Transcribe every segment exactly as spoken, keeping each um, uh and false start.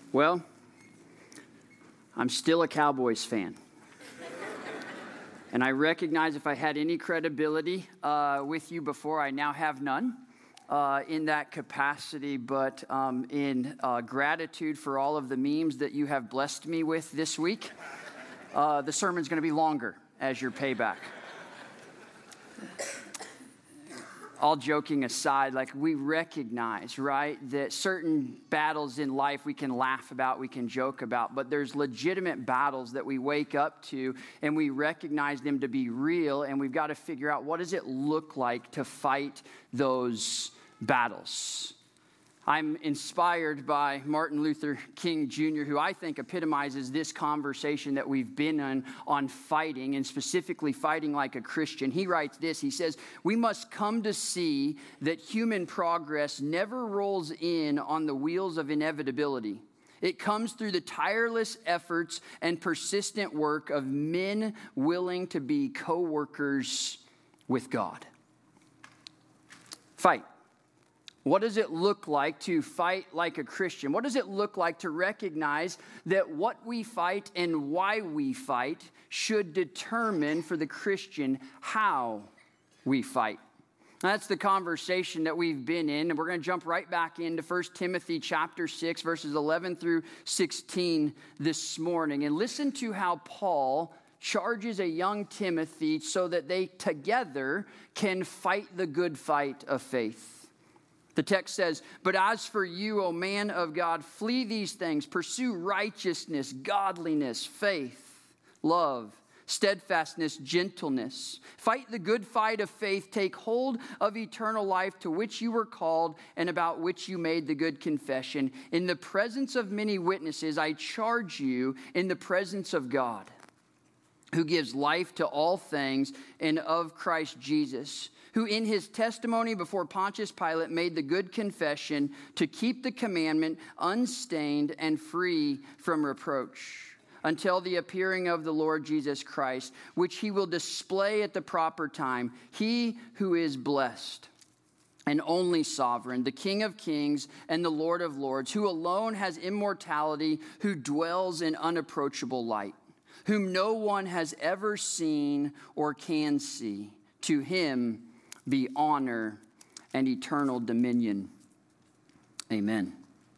Well, I'm still a Cowboys fan. And I recognize if I had any credibility uh, with you before, I now have none uh, in that capacity. But um, in uh, gratitude for all of the memes that you have blessed me with this week, uh, the sermon's going to be longer as your payback. All joking aside, like we recognize, right, that certain battles in life we can laugh about, we can joke about, but there's legitimate battles that we wake up to and we recognize them to be real, and we've got to figure out what does it look like to fight those battles. I'm inspired by Martin Luther King Junior, who I think epitomizes this conversation that we've been on, on fighting, and specifically fighting like a Christian. He writes this, he says, "We must come to see that human progress never rolls in on the wheels of inevitability. It comes through the tireless efforts and persistent work of men willing to be co-workers with God." Fight. What does it look like to fight like a Christian? What does it look like to recognize that what we fight and why we fight should determine for the Christian how we fight? That's the conversation that we've been in, and we're going to jump right back into First Timothy chapter six, verses eleven through sixteen this morning. And listen to how Paul charges a young Timothy so that they together can fight the good fight of faith. The text says, "But as for you, O man of God, flee these things. Pursue righteousness, godliness, faith, love, steadfastness, gentleness. Fight the good fight of faith. Take hold of eternal life to which you were called and about which you made the good confession. In the presence of many witnesses, I charge you in the presence of God, who gives life to all things, and of Christ Jesus, who in his testimony before Pontius Pilate made the good confession to keep the commandment unstained and free from reproach, until the appearing of the Lord Jesus Christ, which he will display at the proper time. He who is blessed and only sovereign, the King of kings and the Lord of lords, who alone has immortality, who dwells in unapproachable light, whom no one has ever seen or can see. To him be honor and eternal dominion. Amen."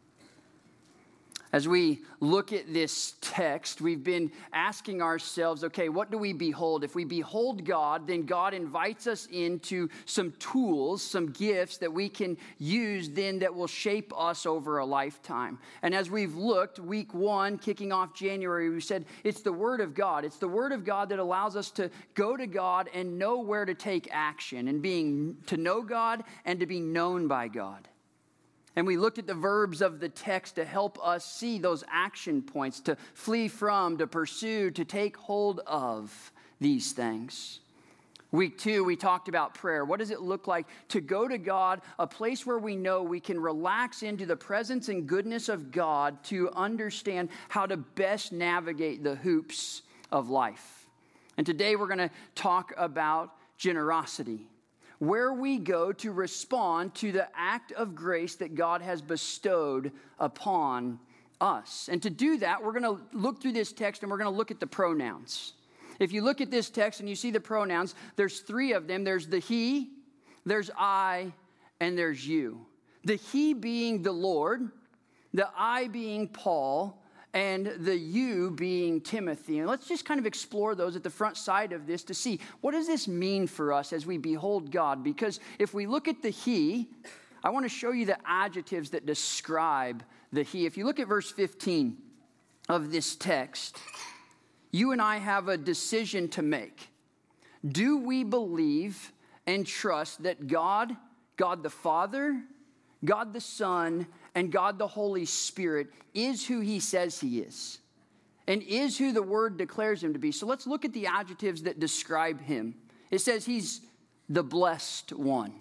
As we look at this text, we've been asking ourselves, okay, what do we behold? If we behold God, then God invites us into some tools, some gifts that we can use then that will shape us over a lifetime. And as we've looked, week one, kicking off January, we said it's the Word of God. It's the Word of God that allows us to go to God and know where to take action, and being to know God and to be known by God. And we looked at the verbs of the text to help us see those action points, to flee from, to pursue, to take hold of these things. Week two, we talked about prayer. What does it look like to go to God, a place where we know we can relax into the presence and goodness of God to understand how to best navigate the hoops of life? And today we're going to talk about generosity, where we go to respond to the act of grace that God has bestowed upon us. And to do that, we're going to look through this text and we're going to look at the pronouns. If you look at this text and you see the pronouns, there's three of them. There's the he, there's I, and there's you. The he being the Lord, the I being Paul, and the you being Timothy. And let's just kind of explore those at the front side of this to see, what does this mean for us as we behold God? Because if we look at the he, I want to show you the adjectives that describe the he. If you look at verse fifteen of this text, you and I have a decision to make. Do we believe and trust that God, God the Father, God the Son, and God the Holy Spirit is who he says he is, and is who the Word declares him to be? So let's look at the adjectives that describe him. It says he's the blessed one,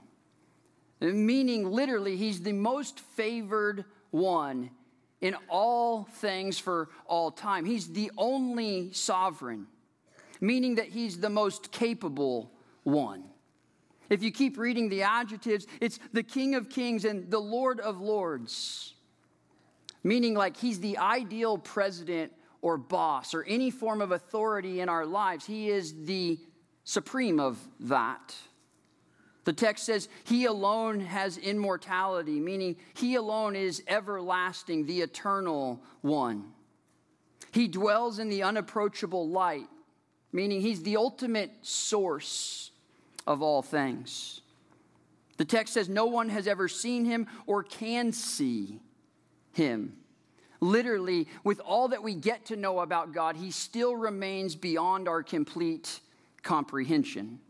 meaning literally he's the most favored one in all things for all time. He's the only sovereign, meaning that he's the most capable one. If you keep reading the adjectives, it's the King of kings and the Lord of lords. meaning like he's the ideal president or boss or any form of authority in our lives. He is the supreme of that. The text says he alone has immortality, meaning he alone is everlasting, the eternal one. He dwells in the unapproachable light, meaning he's the ultimate source of all things. The text says no one has ever seen him or can see him. Literally, with all that we get to know about God, he still remains beyond our complete comprehension.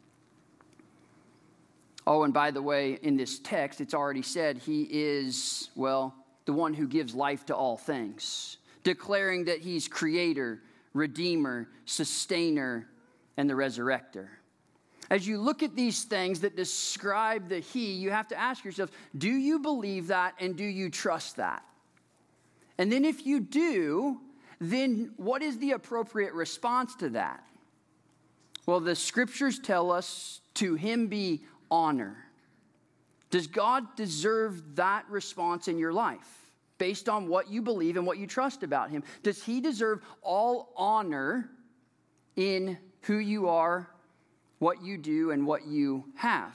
Oh, and by the way, in this text, it's already said he is, well, the one who gives life to all things, declaring that he's creator, redeemer, sustainer, and the resurrector. As you look at these things that describe the he, you have to ask yourself, do you believe that and do you trust that? And then if you do, then what is the appropriate response to that? Well, the scriptures tell us to him be honor. Does God deserve that response in your life based on what you believe and what you trust about him? Does he deserve all honor in who you are, what you do, and what you have?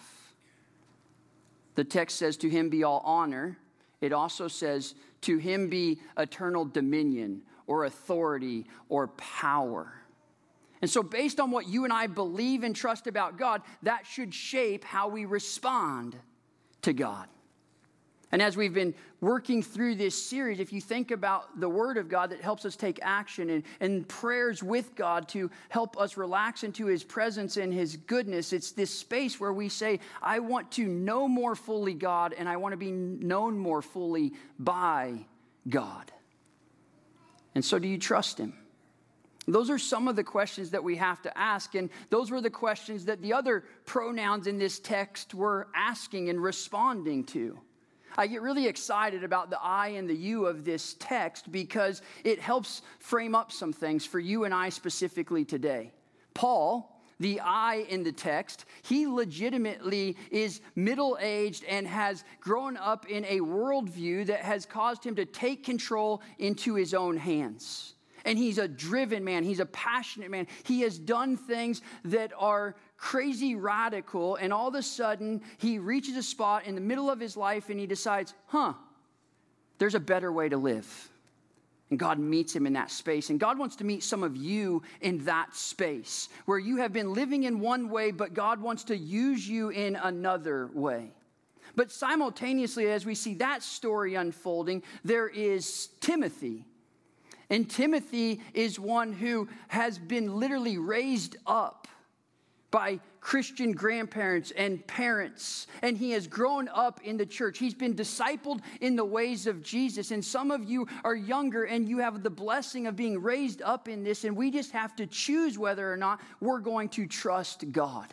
The text says to him be all honor. It also says to him be eternal dominion or authority or power. And so based on what you and I believe and trust about God, that should shape how we respond to God. And as we've been working through this series, if you think about the Word of God that helps us take action and, and prayers with God to help us relax into his presence and his goodness, it's this space where we say, I want to know more fully God and I want to be known more fully by God. And so do you trust him? Those are some of the questions that we have to ask, and those were the questions that the other pronouns in this text were asking and responding to. I get really excited about the I and the you of this text because it helps frame up some things for you and I specifically today. Paul, the I in the text, he legitimately is middle-aged and has grown up in a worldview that has caused him to take control into his own hands. And he's a driven man. He's a passionate man. He has done things that are crazy radical. And all of a sudden, he reaches a spot in the middle of his life and he decides, huh, there's a better way to live. And God meets him in that space. And God wants to meet some of you in that space where you have been living in one way, but God wants to use you in another way. But simultaneously, as we see that story unfolding, there is Timothy. And Timothy is one who has been literally raised up by Christian grandparents and parents. And he has grown up in the church. He's been discipled in the ways of Jesus. And some of you are younger and you have the blessing of being raised up in this. And we just have to choose whether or not we're going to trust God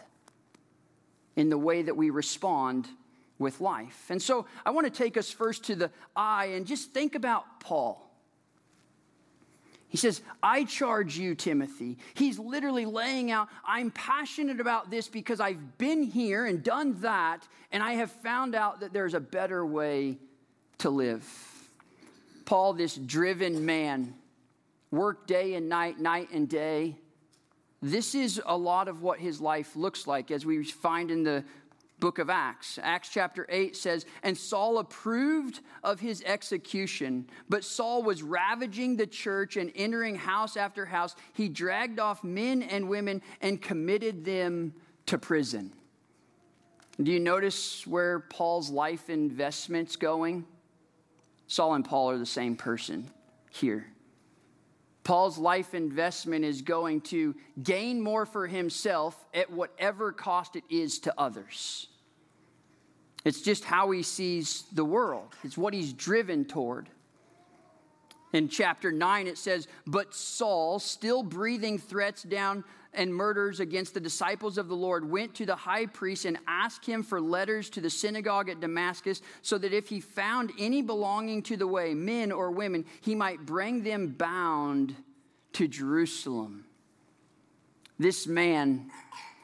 in the way that we respond with life. And so I want to take us first to the I and just think about Paul. He says, I charge you, Timothy. He's literally laying out, I'm passionate about this because I've been here and done that, and I have found out that there's a better way to live. Paul, this driven man, worked day and night, night and day. This is a lot of what his life looks like, as we find in the book of Acts. Acts chapter eight says, and Saul approved of his execution, but Saul was ravaging the church and entering house after house. He dragged off men and women and committed them to prison. Do you notice where Paul's life investment's going? Saul and Paul are the same person here. Paul's life investment is going to gain more for himself at whatever cost it is to others. It's just how he sees the world. It's what he's driven toward. In chapter nine, it says, but Saul, still breathing threats down and murders against the disciples of the Lord, went to the high priest and asked him for letters to the synagogue at Damascus, so that if he found any belonging to the way, men or women, he might bring them bound to Jerusalem. This man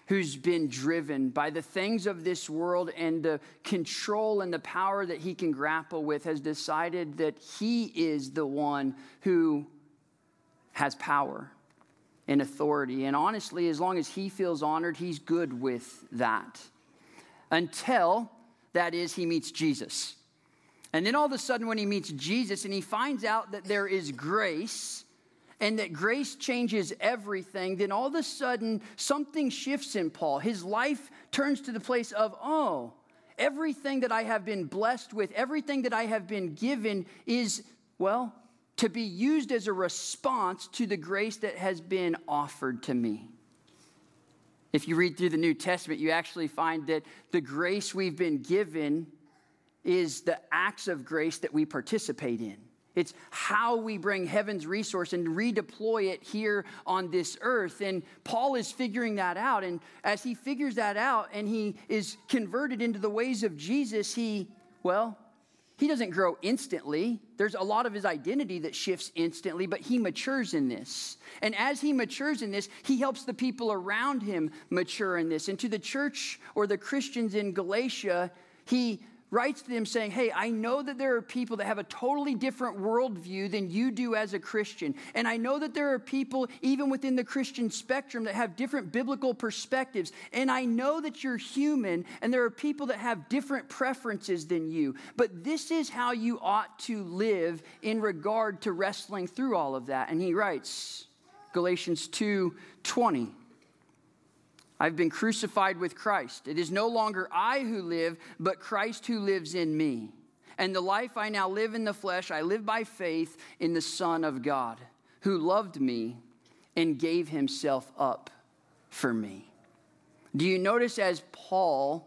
who's been driven by the things of this world and the control and the power that he can grapple with, has decided that he is the one who has power and authority. And honestly, as long as he feels honored, he's good with that. Until, that is, he meets Jesus. And then all of a sudden when he meets Jesus and he finds out that there is grace, and that grace changes everything, then all of a sudden something shifts in Paul. His life turns to the place of, oh, everything that I have been blessed with, everything that I have been given is, well, to be used as a response to the grace that has been offered to me. If you read through the New Testament, you actually find that the grace we've been given is the acts of grace that we participate in. It's how we bring heaven's resource and redeploy it here on this earth. And Paul is figuring that out. And as he figures that out and he is converted into the ways of Jesus, he, well, he doesn't grow instantly. There's a lot of his identity that shifts instantly, but he matures in this. And as he matures in this, he helps the people around him mature in this. And to the church or the Christians in Galatia, he writes to them saying, hey, I know that there are people that have a totally different worldview than you do as a Christian. And I know that there are people, even within the Christian spectrum, that have different biblical perspectives. And I know that you're human, and there are people that have different preferences than you. But this is how you ought to live in regard to wrestling through all of that. And he writes, Galatians two twenty. I've been crucified with Christ. It is no longer I who live, but Christ who lives in me. And the life I now live in the flesh, I live by faith in the Son of God, who loved me and gave himself up for me. Do you notice as Paul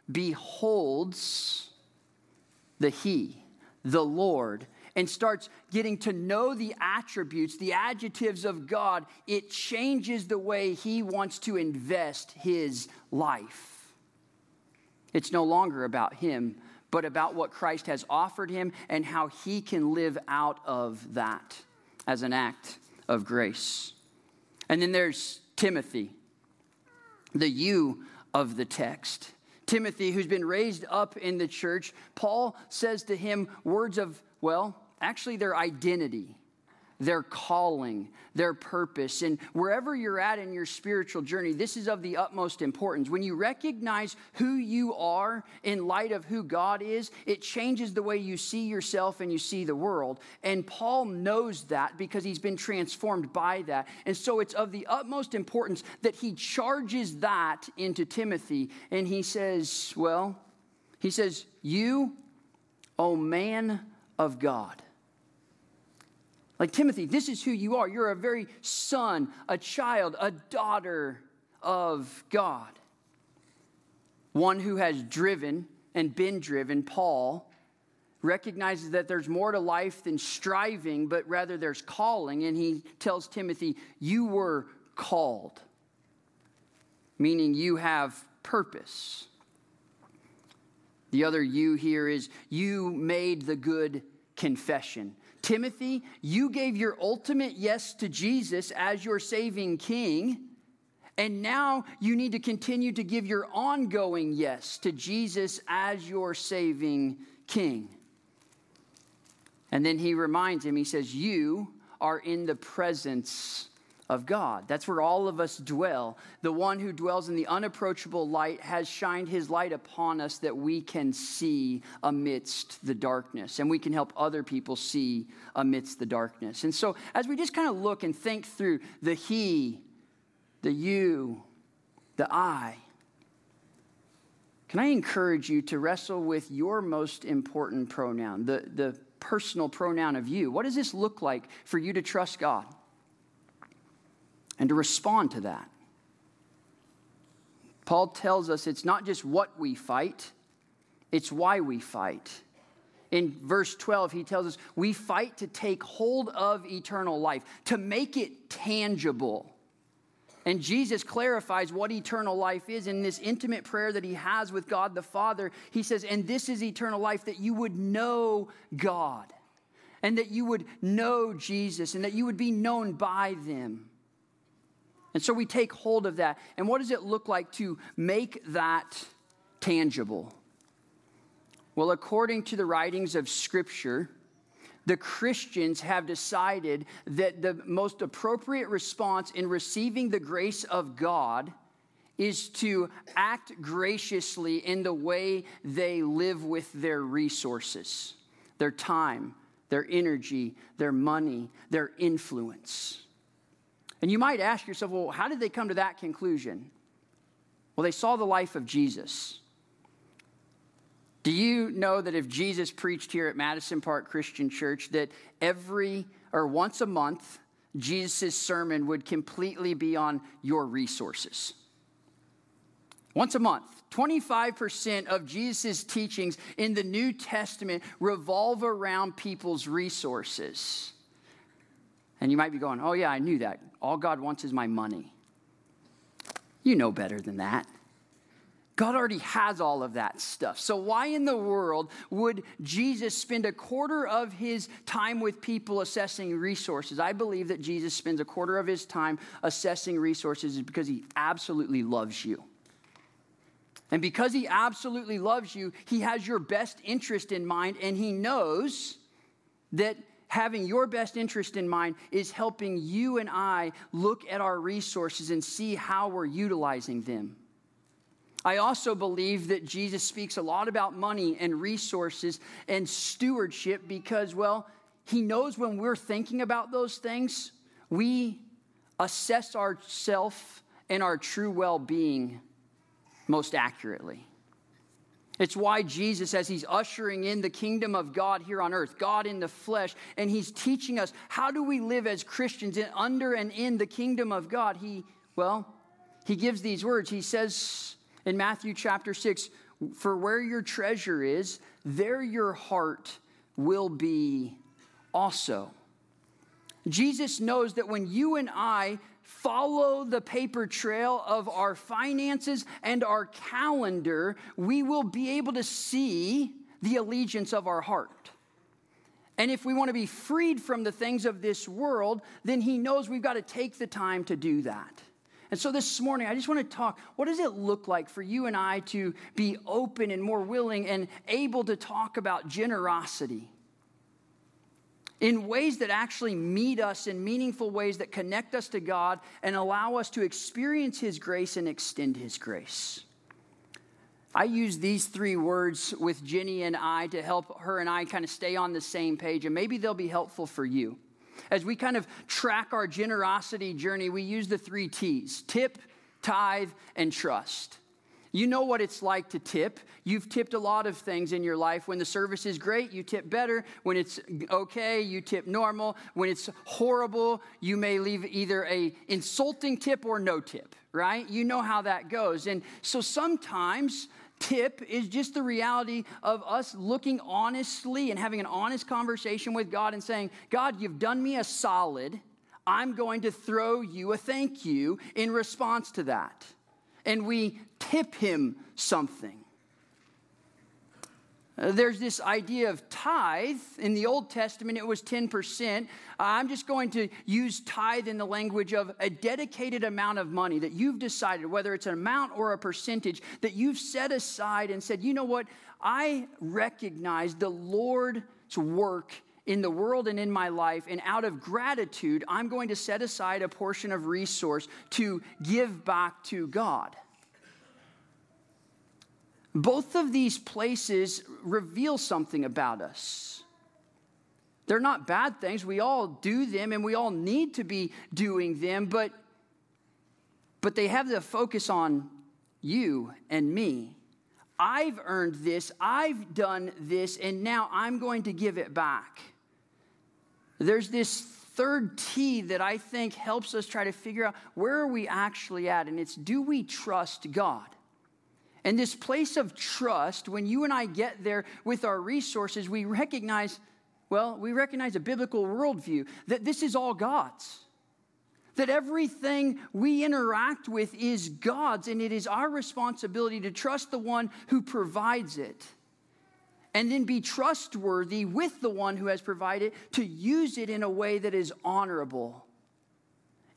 beholds the He, the Lord, and starts getting to know the attributes, the adjectives of God, it changes the way he wants to invest his life. It's no longer about him, but about what Christ has offered him and how he can live out of that as an act of grace. And then there's Timothy, the you of the text. Timothy, who's been raised up in the church, Paul says to him words of, well, actually their identity, their calling, their purpose. And wherever you're at in your spiritual journey, this is of the utmost importance. When you recognize who you are in light of who God is, it changes the way you see yourself and you see the world. And Paul knows that because he's been transformed by that. And so it's of the utmost importance that he charges that into Timothy. And he says, well, he says, you, O man of God. Like, Timothy, this is who you are. You're a very son, a child, a daughter of God. One who has driven and been driven, Paul, recognizes that there's more to life than striving, but rather there's calling. And he tells Timothy, you were called, meaning you have purpose. The other you here is you made the good confession. Timothy, you gave your ultimate yes to Jesus as your saving king, and now you need to continue to give your ongoing yes to Jesus as your saving king. And then he reminds him, he says, you are in the presence of God. That's where all of us dwell. The one who dwells in the unapproachable light has shined his light upon us that we can see amidst the darkness, and we can help other people see amidst the darkness. And so as we just kind of look and think through the he, the you, the I, can I encourage you to wrestle with your most important pronoun, the, the personal pronoun of you? What does this look like for you to trust God and to respond to that? Paul tells us it's not just what we fight, it's why we fight. In verse twelve, he tells us we fight to take hold of eternal life, to make it tangible. And Jesus clarifies what eternal life is in this intimate prayer that he has with God the Father. He says, and this is eternal life, that you would know God, and that you would know Jesus, and that you would be known by them. And so we take hold of that. And what does it look like to make that tangible? Well, according to the writings of Scripture, the Christians have decided that the most appropriate response in receiving the grace of God is to act graciously in the way they live with their resources, their time, their energy, their money, their influence. And you might ask yourself, well, how did they come to that conclusion? Well, they saw the life of Jesus. Do you know that if Jesus preached here at Madison Park Christian Church, that every or once a month, Jesus' sermon would completely be on your resources? Once a month, twenty-five percent of Jesus' teachings in the New Testament revolve around people's resources. And you might be going, oh yeah, I knew that. All God wants is my money. You know better than that. God already has all of that stuff. So why in the world would Jesus spend a quarter of his time with people assessing resources? I believe that Jesus spends a quarter of his time assessing resources because he absolutely loves you. And because he absolutely loves you, he has your best interest in mind, and he knows that having your best interest in mind is helping you and I look at our resources and see how we're utilizing them. I also believe that Jesus speaks a lot about money and resources and stewardship because, well, he knows when we're thinking about those things, we assess ourselves and our true well-being most accurately. It's why Jesus, as he's ushering in the kingdom of God here on earth, God in the flesh, and he's teaching us how do we live as Christians in, under and in the kingdom of God, he, well, he gives these words. He says in Matthew chapter six, for where your treasure is, there your heart will be also. Jesus knows that when you and I follow the paper trail of our finances and our calendar, we will be able to see the allegiance of our heart. And if we want to be freed from the things of this world, then he knows we've got to take the time to do that. And so this morning, I just want to talk, what does it look like for you and I to be open and more willing and able to talk about generosity in ways that actually meet us in meaningful ways that connect us to God and allow us to experience his grace and extend his grace? I use these three words with Jenny and I to help her and I kind of stay on the same page, and maybe they'll be helpful for you. As we kind of track our generosity journey, we use the three T's: tip, tithe, and trust. You know what it's like to tip. You've tipped a lot of things in your life. When the service is great, you tip better. When it's okay, you tip normal. When it's horrible, you may leave either a insulting tip or no tip, right? You know how that goes. And so sometimes tip is just the reality of us looking honestly and having an honest conversation with God and saying, God, you've done me a solid. I'm going to throw you a thank you in response to that. And we tip him something. Uh, there's this idea of tithe. In the Old Testament, it was ten percent. Uh, I'm just going to use tithe in the language of a dedicated amount of money that you've decided, whether it's an amount or a percentage, that you've set aside and said, you know what? I recognize the Lord's work in the world and in my life, and out of gratitude, I'm going to set aside a portion of resource to give back to God. Both of these places reveal something about us. They're not bad things. We all do them, and we all need to be doing them, but, but they have the focus on you and me. I've earned this, I've done this, and now I'm going to give it back. There's this third T that I think helps us try to figure out where are we actually at, and it's, do we trust God? And this place of trust, when you and I get there with our resources, we recognize, well, we recognize a biblical worldview that this is all God's. That everything we interact with is God's, and it is our responsibility to trust the one who provides it. And then be trustworthy with the one who has provided to use it in a way that is honorable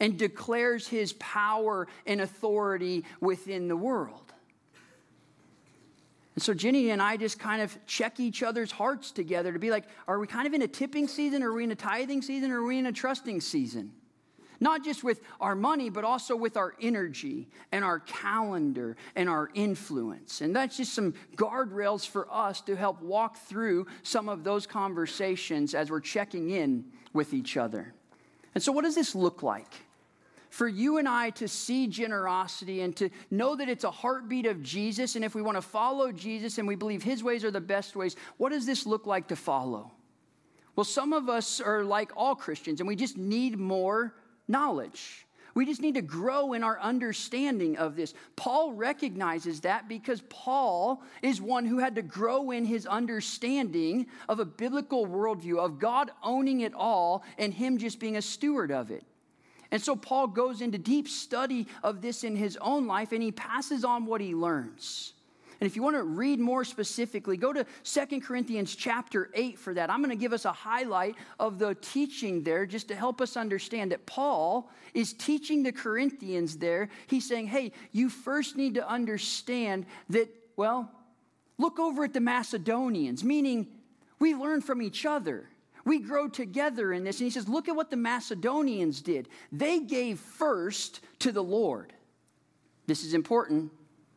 and declares his power and authority within the world. And so Jenny and I just kind of check each other's hearts together to be like, are we kind of in a tipping season? Are we in a tithing season? Or are we in a trusting season? Not just with our money, but also with our energy and our calendar and our influence. And that's just some guardrails for us to help walk through some of those conversations as we're checking in with each other. And so what does this look like? For you and I to see generosity and to know that it's a heartbeat of Jesus, and if we want to follow Jesus and we believe his ways are the best ways, what does this look like to follow? Well, some of us are like all Christians, and we just need more knowledge. We just need to grow in our understanding of this. Paul recognizes that because Paul is one who had to grow in his understanding of a biblical worldview, of God owning it all and him just being a steward of it. And so Paul goes into deep study of this in his own life, and he passes on what he learns. And if you want to read more specifically, go to Second Corinthians chapter eight for that. I'm going to give us a highlight of the teaching there just to help us understand that Paul is teaching the Corinthians there. He's saying, hey, you first need to understand that, well, look over at the Macedonians, meaning we learn from each other. We grow together in this. And he says, look at what the Macedonians did. They gave first to the Lord. This is important.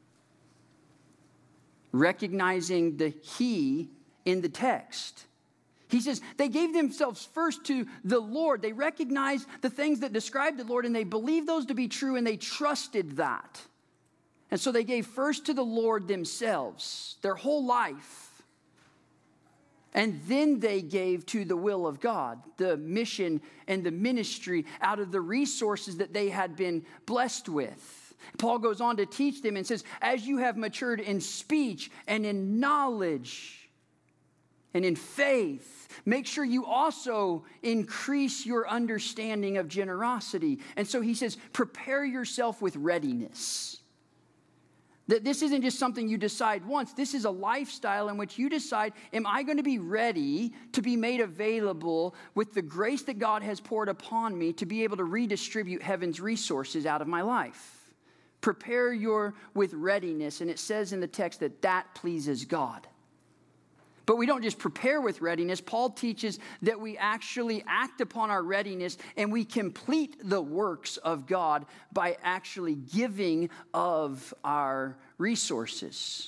Recognizing the he in the text. He says they gave themselves first to the Lord. They recognized the things that describe the Lord, and they believed those to be true, and they trusted that. And so they gave first to the Lord themselves, their whole life. And then they gave to the will of God, the mission and the ministry out of the resources that they had been blessed with. Paul goes on to teach them and says, as you have matured in speech and in knowledge and in faith, make sure you also increase your understanding of generosity. And so he says, prepare yourself with readiness. That this isn't just something you decide once. This is a lifestyle in which you decide, am I going to be ready to be made available with the grace that God has poured upon me to be able to redistribute heaven's resources out of my life? Prepare your with readiness, and it says in the text that that pleases God. But we don't just prepare with readiness. Paul teaches that we actually act upon our readiness and we complete the works of God by actually giving of our resources.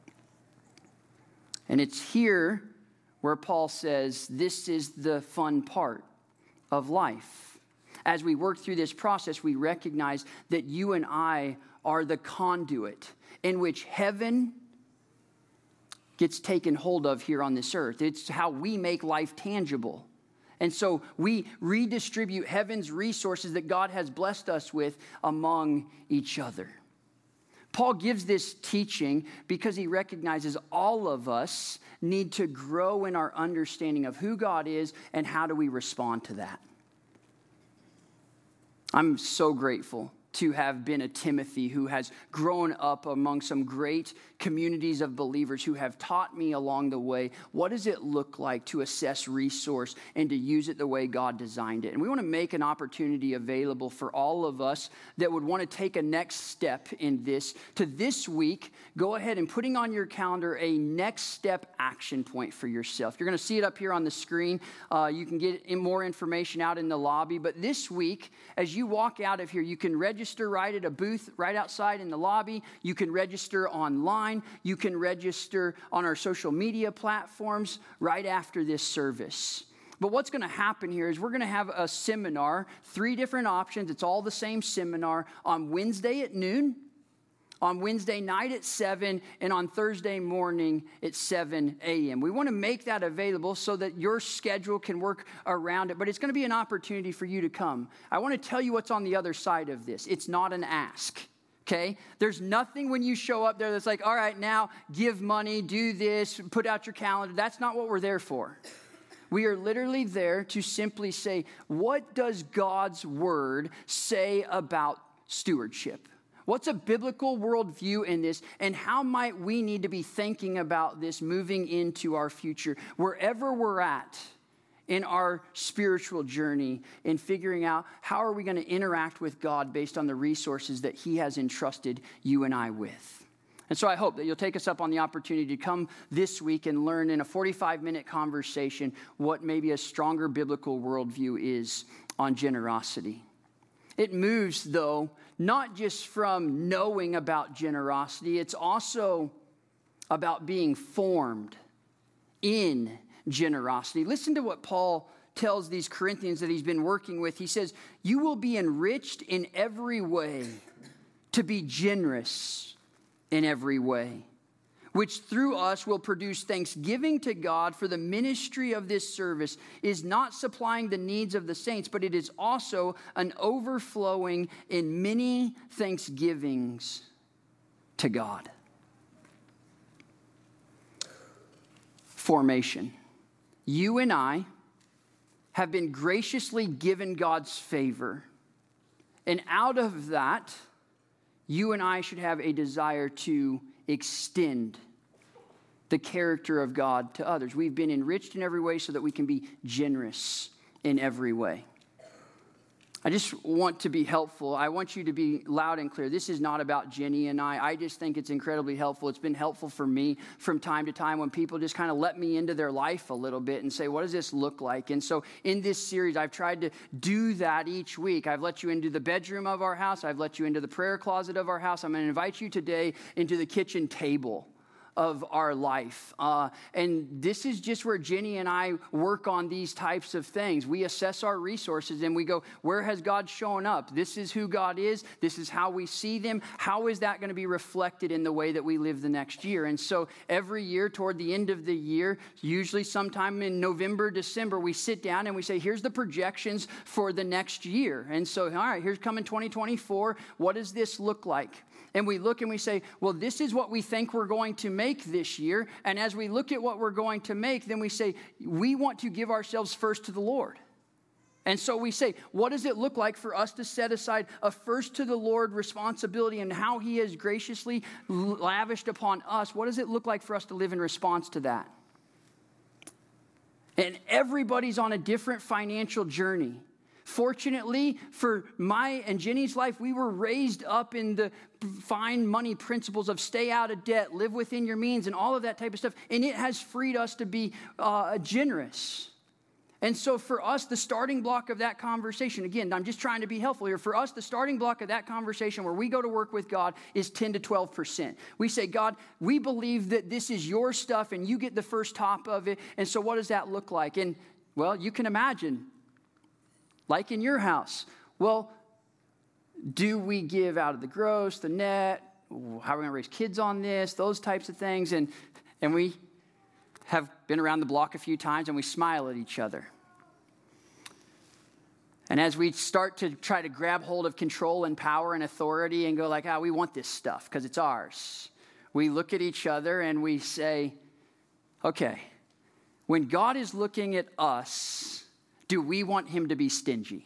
And it's here where Paul says this is the fun part of life. As we work through this process, we recognize that you and I are the conduit in which heaven gets taken hold of here on this earth. It's how we make life tangible. And so we redistribute heaven's resources that God has blessed us with among each other. Paul gives this teaching because he recognizes all of us need to grow in our understanding of who God is and how do we respond to that. I'm so grateful to have been a Timothy who has grown up among some great communities of believers who have taught me along the way, what does it look like to assess resource and to use it the way God designed it? And we want to make an opportunity available for all of us that would want to take a next step in this. To this week, go ahead and putting on your calendar a next step action point for yourself. You're going to see it up here on the screen. Uh, you can get in more information out in the lobby. But this week, as you walk out of here, you can register right at a booth right outside in the lobby. You can register online. You can register on our social media platforms right after this service. But what's going to happen here is we're going to have a seminar, three different options. It's all the same seminar on Wednesday at noon, on Wednesday night at seven, and on Thursday morning at seven a.m. We want to make that available so that your schedule can work around it, but it's going to be an opportunity for you to come. I want to tell you what's on the other side of this. It's not an ask. Okay, there's nothing when you show up there that's like, all right, now give money, do this, put out your calendar. That's not what we're there for. We are literally there to simply say, what does God's word say about stewardship? What's a biblical worldview in this, and how might we need to be thinking about this moving into our future? Wherever we're at in our spiritual journey in figuring out how are we going to interact with God based on the resources that he has entrusted you and I with. And so I hope that you'll take us up on the opportunity to come this week and learn in a forty-five minute conversation what maybe a stronger biblical worldview is on generosity. It moves, though, not just from knowing about generosity, it's also about being formed in generosity. Listen to what Paul tells these Corinthians that he's been working with. He says, you will be enriched in every way to be generous in every way, which through us will produce thanksgiving to God. For the ministry of this service is not supplying the needs of the saints, but it is also an overflowing in many thanksgivings to God. Formation. You and I have been graciously given God's favor. And out of that, you and I should have a desire to extend the character of God to others. We've been enriched in every way so that we can be generous in every way. I just want to be helpful. I want you to be loud and clear. This is not about Jenny and I. I just think it's incredibly helpful. It's been helpful for me from time to time when people just kind of let me into their life a little bit and say, what does this look like? And so in this series, I've tried to do that each week. I've let you into the bedroom of our house. I've let you into the prayer closet of our house. I'm going to invite you today into the kitchen table of our life. Uh, and this is just where Jenny and I work on these types of things. We assess our resources and we go, where has God shown up? This is who God is. This is how we see them. How is that going to be reflected in the way that we live the next year? And so every year toward the end of the year, usually sometime in November, December, we sit down and we say, here's the projections for the next year. And so, all right, here's coming twenty twenty-four. What does this look like? And we look and we say, well, this is what we think we're going to make this year. And as we look at what we're going to make, then we say, we want to give ourselves first to the Lord. And so we say, what does it look like for us to set aside a first to the Lord responsibility and how he has graciously lavished upon us? What does it look like for us to live in response to that? And everybody's on a different financial journey. Fortunately, for my and Jenny's life, we were raised up in the fine money principles of stay out of debt, live within your means, and all of that type of stuff. And it has freed us to be uh, generous. And so for us, the starting block of that conversation, again, I'm just trying to be helpful here. For us, the starting block of that conversation where we go to work with God is ten to twelve percent. We say, God, we believe that this is your stuff and you get the first top of it. And so what does that look like? And, well, you can imagine, like in your house, well, do we give out of the gross, the net? How are we going to raise kids on this? Those types of things. And, and we have been around the block a few times and we smile at each other. And as we start to try to grab hold of control and power and authority and go like, ah, we want this stuff because it's ours. We look at each other and we say, okay, when God is looking at us, do we want him to be stingy?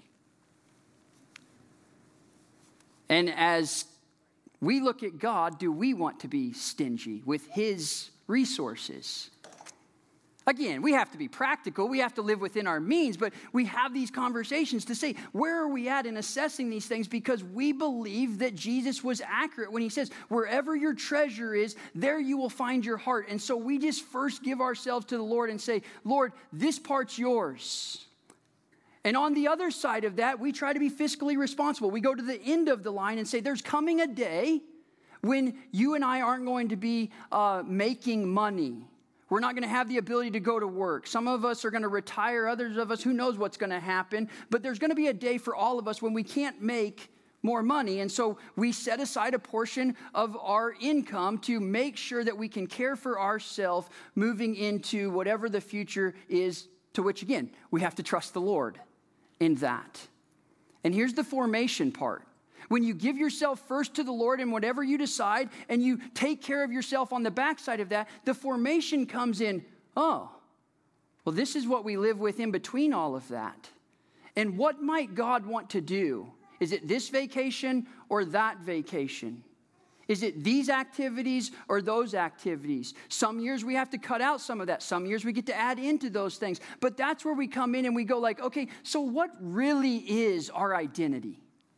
And as we look at God, do we want to be stingy with his resources? Again, we have to be practical. We have to live within our means, but we have these conversations to say, where are we at in assessing these things? Because we believe that Jesus was accurate when he says, wherever your treasure is, there you will find your heart. And so we just first give ourselves to the Lord and say, Lord, this part's yours. And on the other side of that, we try to be fiscally responsible. We go to the end of the line and say, there's coming a day when you and I aren't going to be uh, making money. We're not going to have the ability to go to work. Some of us are going to retire. Others of us, who knows what's going to happen. But there's going to be a day for all of us when we can't make more money. And so we set aside a portion of our income to make sure that we can care for ourselves moving into whatever the future is, to which, again, we have to trust the Lord in that. And here's the formation part. When you give yourself first to the Lord in whatever you decide and you take care of yourself on the backside of that, the formation comes in, oh, well, this is what we live with in between all of that. And what might God want to do? Is it this vacation or that vacation? Is it these activities or those activities? Some years we have to cut out some of that. Some years we get to add into those things. But that's where we come in and we go like, okay, so what really is our identity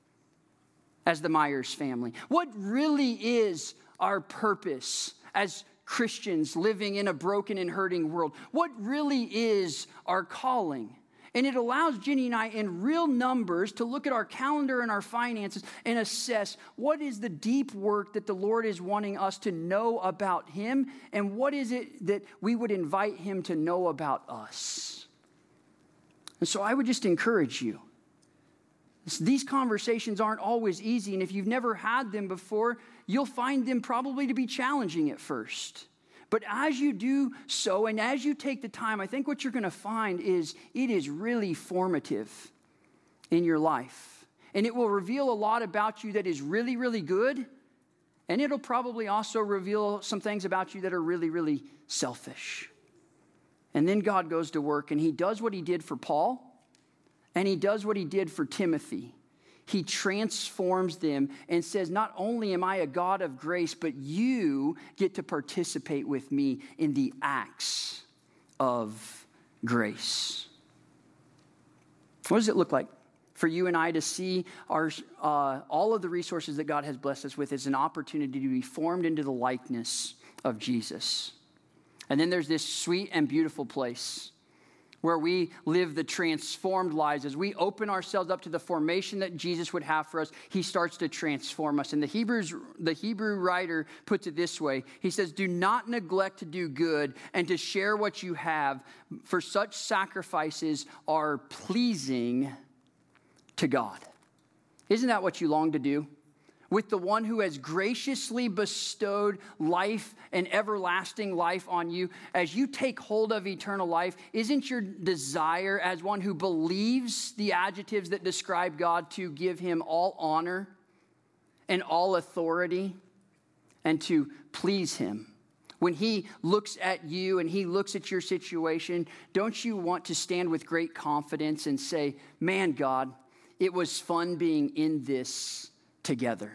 as the Myers family? What really is our purpose as Christians living in a broken and hurting world? What really is our calling? And it allows Jenny and I in real numbers to look at our calendar and our finances and assess what is the deep work that the Lord is wanting us to know about him, and what is it that we would invite him to know about us. And so I would just encourage you. These conversations aren't always easy, and if you've never had them before, you'll find them probably to be challenging at first. But as you do so, and as you take the time, I think what you're going to find is it is really formative in your life. And it will reveal a lot about you that is really, really good. And it'll probably also reveal some things about you that are really, really selfish. And then God goes to work, and he does what he did for Paul, and he does what he did for Timothy. He transforms them and says, not only am I a God of grace, but you get to participate with me in the acts of grace. What does it look like for you and I to see our uh, all of the resources that God has blessed us with as an opportunity to be formed into the likeness of Jesus? And then there's this sweet and beautiful place where we live the transformed lives. As we open ourselves up to the formation that Jesus would have for us, he starts to transform us. And the Hebrews, the Hebrew writer puts it this way. He says, do not neglect to do good and to share what you have, for such sacrifices are pleasing to God. Isn't that what you long to do? With the one who has graciously bestowed life and everlasting life on you, as you take hold of eternal life, isn't your desire as one who believes the adjectives that describe God to give him all honor and all authority and to please him? When he looks at you and he looks at your situation, don't you want to stand with great confidence and say, man, God, it was fun being in this together?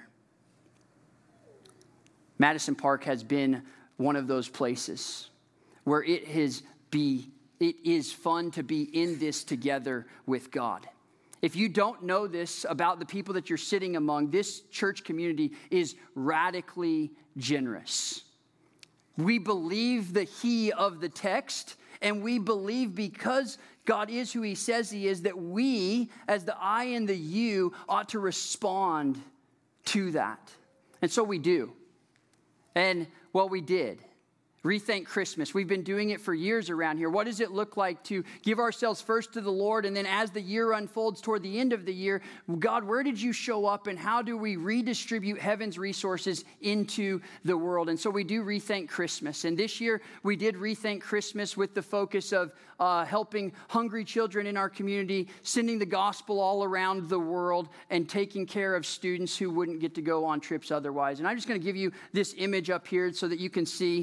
Madison Park has been one of those places where it has be it is fun to be in this together with God. If you don't know this about the people that you're sitting among, this church community is radically generous. We believe the he of the text, and we believe because God is who he says he is, that we, as the I and the you, ought to respond to that. And so we do. And well, we did. Rethink Christmas. We've been doing it for years around here. What does it look like to give ourselves first to the Lord, and then as the year unfolds toward the end of the year, God, where did you show up, and how do we redistribute heaven's resources into the world? And so we do Rethink Christmas. And this year we did Rethink Christmas with the focus of uh, helping hungry children in our community, sending the gospel all around the world, and taking care of students who wouldn't get to go on trips otherwise. And I'm just going to give you this image up here so that you can see.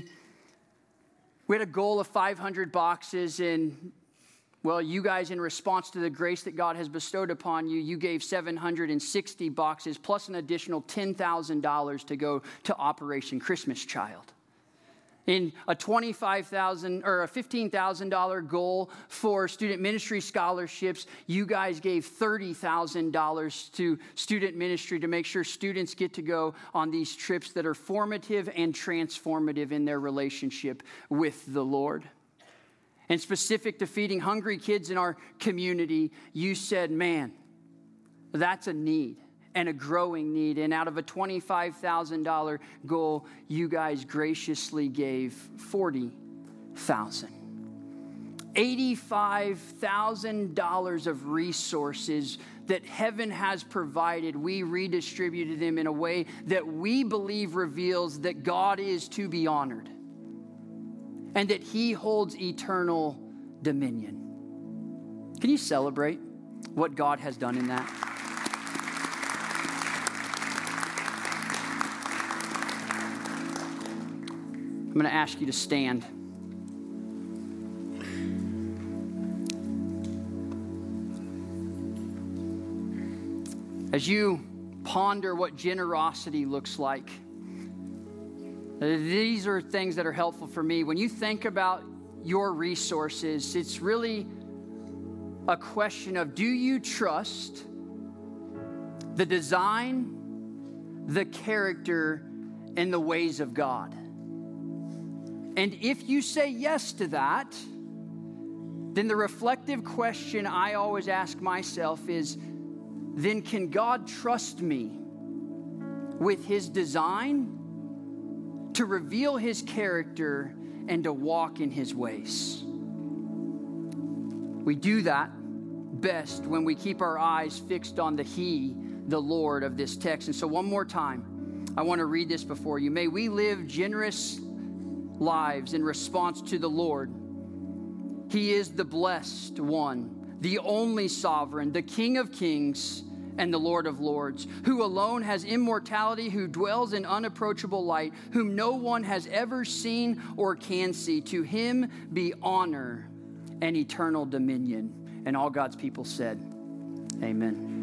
We had a goal of five hundred boxes, and, well, you guys, in response to the grace that God has bestowed upon you, you gave seven hundred sixty boxes, plus an additional ten thousand dollars to go to Operation Christmas Child. In a twenty-five thousand dollars or a fifteen thousand dollars goal for student ministry scholarships, you guys gave thirty thousand dollars to student ministry to make sure students get to go on these trips that are formative and transformative in their relationship with the Lord. And specific to feeding hungry kids in our community, you said, man, that's a need. And a growing need. And out of a twenty-five thousand dollars goal, you guys graciously gave forty thousand dollars. eighty-five thousand dollars of resources that heaven has provided. We redistributed them in a way that we believe reveals that God is to be honored and that he holds eternal dominion. Can you celebrate what God has done in that? I'm going to ask you to stand. As you ponder what generosity looks like, These are things that are helpful for me. When you think about your resources, it's really a question of, do you trust the design, the character, and the ways of God? And if you say yes to that, then the reflective question I always ask myself is, then can God trust me with his design to reveal his character and to walk in his ways? We do that best when we keep our eyes fixed on the he, the Lord of this text. And so one more time, I want to read this before you. May we live generous lives in response to the Lord. He is the blessed one, the only sovereign, the King of kings and the Lord of lords, who alone has immortality, who dwells in unapproachable light, whom no one has ever seen or can see. To him be honor and eternal dominion. And all God's people said, amen.